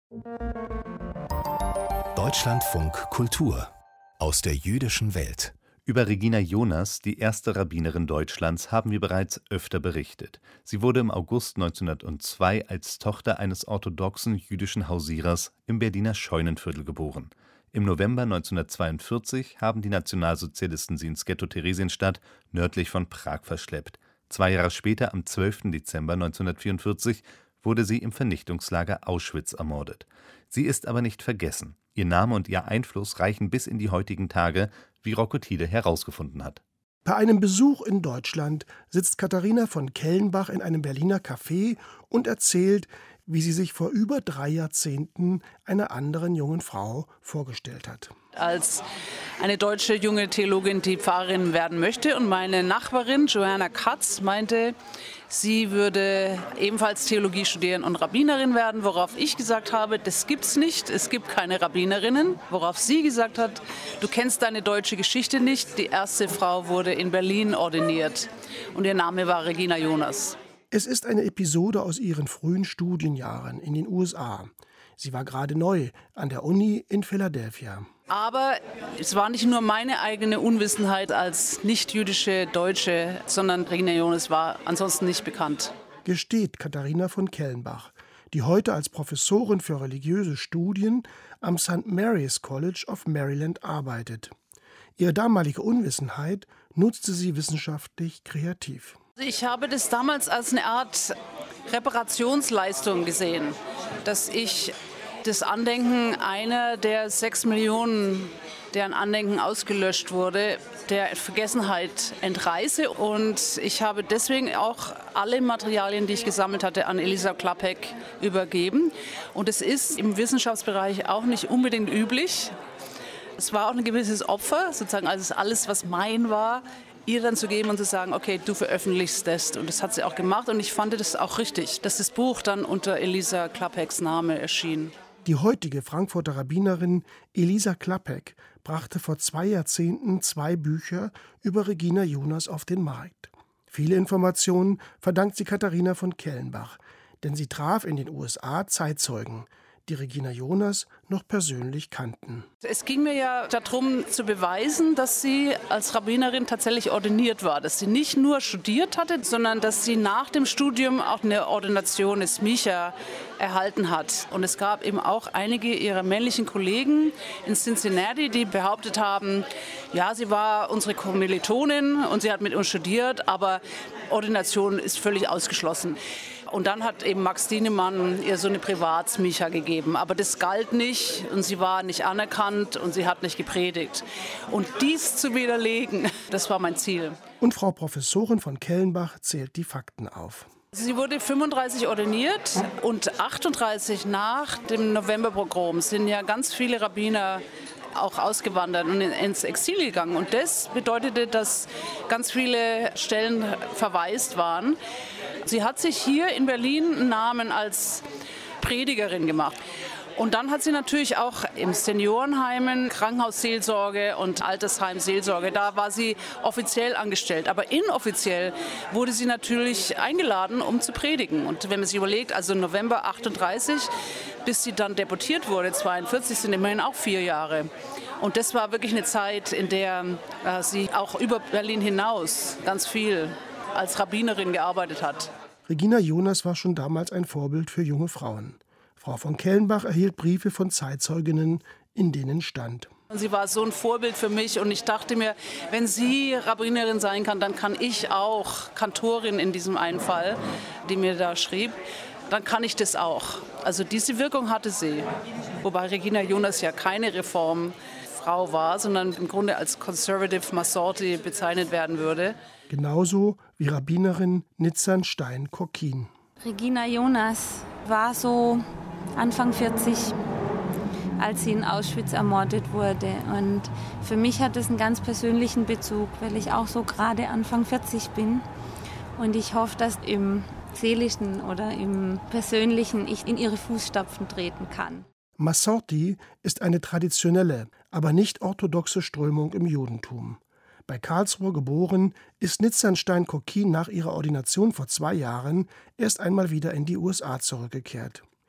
Deutschlandfunk Kultur aus der jüdischen Welt. Über Regina Jonas, die erste Rabbinerin Deutschlands, haben wir bereits öfter berichtet. Sie wurde im August 1902 als Tochter eines orthodoxen jüdischen Hausierers im Berliner Scheunenviertel geboren. Im November 1942 haben die Nationalsozialisten sie ins Ghetto Theresienstadt nördlich von Prag verschleppt. 2 Jahre später, am 12. Dezember 1944, wurde sie im Vernichtungslager Auschwitz ermordet. Sie ist aber nicht vergessen. Ihr Name und ihr Einfluss reichen bis in die heutigen Tage, wie Rocco Thiele herausgefunden hat. Bei einem Besuch in Deutschland sitzt Katharina von Kellenbach in einem Berliner Café und erzählt, wie sie sich vor über 3 Jahrzehnten einer anderen jungen Frau vorgestellt hat. Als eine deutsche junge Theologin, die Pfarrerin werden möchte. Und meine Nachbarin Johanna Katz meinte, sie würde ebenfalls Theologie studieren und Rabbinerin werden, worauf ich gesagt habe, das gibt's nicht, es gibt keine Rabbinerinnen. Worauf sie gesagt hat, du kennst deine deutsche Geschichte nicht. Die erste Frau wurde in Berlin ordiniert und ihr Name war Regina Jonas. Es ist eine Episode aus ihren frühen Studienjahren in den USA. Sie war gerade neu an der Uni in Philadelphia. Aber es war nicht nur meine eigene Unwissenheit als nicht-jüdische Deutsche, sondern Regina Jonas war ansonsten nicht bekannt. Gesteht Katharina von Kellenbach, die heute als Professorin für religiöse Studien am St. Mary's College of Maryland arbeitet. Ihre damalige Unwissenheit nutzte sie wissenschaftlich kreativ. Ich habe das damals als eine Art Reparationsleistung gesehen, dass ich das Andenken einer der 6 Millionen, deren Andenken ausgelöscht wurde, der Vergessenheit entreiße. Und ich habe deswegen auch alle Materialien, die ich gesammelt hatte, an Elisa Klappek übergeben. Und es ist im Wissenschaftsbereich auch nicht unbedingt üblich. Es war auch ein gewisses Opfer, sozusagen also alles, was mein war, ihr dann zu geben und zu sagen, okay, du veröffentlichst das. Und das hat sie auch gemacht und ich fand das auch richtig, dass das Buch dann unter Elisa Klappeks Name erschien. Die heutige Frankfurter Rabbinerin Elisa Klappek brachte vor 2 Jahrzehnten 2 Bücher über Regina Jonas auf den Markt. Viele Informationen verdankt sie Katharina von Kellenbach, denn sie traf in den USA Zeitzeugen, die Regina Jonas noch persönlich kannten. Es ging mir ja darum zu beweisen, dass sie als Rabbinerin tatsächlich ordiniert war, dass sie nicht nur studiert hatte, sondern dass sie nach dem Studium auch eine Ordination des Micha erhalten hat. Und es gab eben auch einige ihrer männlichen Kollegen in Cincinnati, die behauptet haben, ja, sie war unsere Kommilitonin und sie hat mit uns studiert, aber Ordination ist völlig ausgeschlossen. Und dann hat eben Max Dienemann ihr so eine Privatsmicha gegeben. Aber das galt nicht und sie war nicht anerkannt und sie hat nicht gepredigt. Und dies zu widerlegen, das war mein Ziel. Und Frau Professorin von Kellenbach zählt die Fakten auf. Sie wurde 35 ordiniert und 38 nach dem Novemberpogrom sind ja ganz viele Rabbiner auch ausgewandert und ins Exil gegangen. Und das bedeutete, dass ganz viele Stellen verwaist waren. Sie hat sich hier in Berlin einen Namen als Predigerin gemacht. Und dann hat sie natürlich auch im Seniorenheimen Krankenhausseelsorge und Altersheimseelsorge, da war sie offiziell angestellt. Aber inoffiziell wurde sie natürlich eingeladen, um zu predigen. Und wenn man sich überlegt, also November 38, bis sie dann deportiert wurde, 42, sind immerhin auch 4 Jahre. Und das war wirklich eine Zeit, in der sie auch über Berlin hinaus ganz viel als Rabbinerin gearbeitet hat. Regina Jonas war schon damals ein Vorbild für junge Frauen. Frau von Kellenbach erhielt Briefe von Zeitzeuginnen, in denen stand: Sie war so ein Vorbild für mich und ich dachte mir, wenn sie Rabbinerin sein kann, dann kann ich auch, Kantorin in diesem einen Fall, die mir da schrieb, dann kann ich das auch. Also diese Wirkung hatte sie. Wobei Regina Jonas ja keine Reformfrau war, sondern im Grunde als Conservative Masorti bezeichnet werden würde. Genauso wie Rabbinerin Nitzan Stein-Korkin. Regina Jonas war so Anfang 40, als sie in Auschwitz ermordet wurde. Und für mich hat es einen ganz persönlichen Bezug, weil ich auch so gerade Anfang 40 bin. Und ich hoffe, dass im Seelischen oder im Persönlichen ich in ihre Fußstapfen treten kann. Masorti ist eine traditionelle, aber nicht orthodoxe Strömung im Judentum. Bei Karlsruhe geboren, ist Nitzan Stein-Korkin nach ihrer Ordination vor 2 Jahren erst einmal wieder in die USA zurückgekehrt.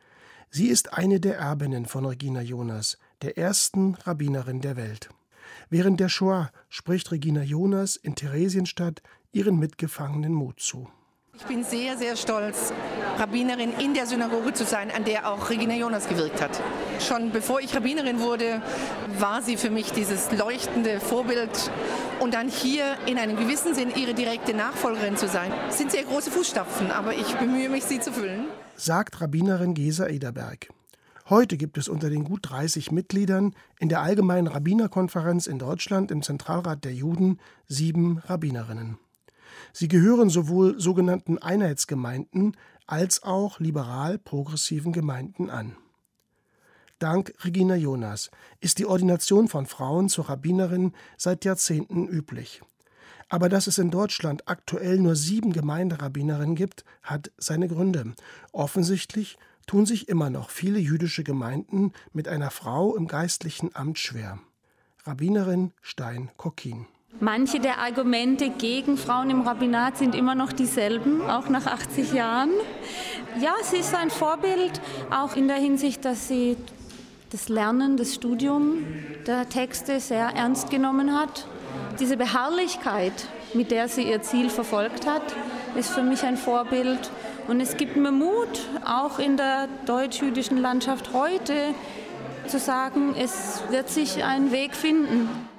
Sie ist eine der Erbinnen von Regina Jonas, der ersten Rabbinerin der Welt. Während der Shoah spricht Regina Jonas in Theresienstadt ihren Mitgefangenen Mut zu. Ich bin sehr, sehr stolz, Rabbinerin in der Synagoge zu sein, an der auch Regina Jonas gewirkt hat. Schon bevor ich Rabbinerin wurde, war sie für mich dieses leuchtende Vorbild. Und dann hier in einem gewissen Sinn ihre direkte Nachfolgerin zu sein, das sind sehr große Fußstapfen, aber ich bemühe mich, sie zu füllen. Sagt Rabbinerin Gesa Ederberg. Heute gibt es unter den gut 30 Mitgliedern in der Allgemeinen Rabbinerkonferenz in Deutschland im Zentralrat der Juden 7 Rabbinerinnen. Sie gehören sowohl sogenannten Einheitsgemeinden als auch liberal-progressiven Gemeinden an. Dank Regina Jonas ist die Ordination von Frauen zur Rabbinerin seit Jahrzehnten üblich. Aber dass es in Deutschland aktuell nur 7 Gemeinderabbinerinnen gibt, hat seine Gründe. Offensichtlich tun sich immer noch viele jüdische Gemeinden mit einer Frau im geistlichen Amt schwer. Rabbinerin Stein-Kokkin. Manche der Argumente gegen Frauen im Rabbinat sind immer noch dieselben, auch nach 80 Jahren. Ja, sie ist ein Vorbild, auch in der Hinsicht, dass sie das Lernen, das Studium der Texte sehr ernst genommen hat. Diese Beharrlichkeit, mit der sie ihr Ziel verfolgt hat, ist für mich ein Vorbild. Und es gibt mir Mut, auch in der deutsch-jüdischen Landschaft heute, zu sagen, es wird sich ein Weg finden.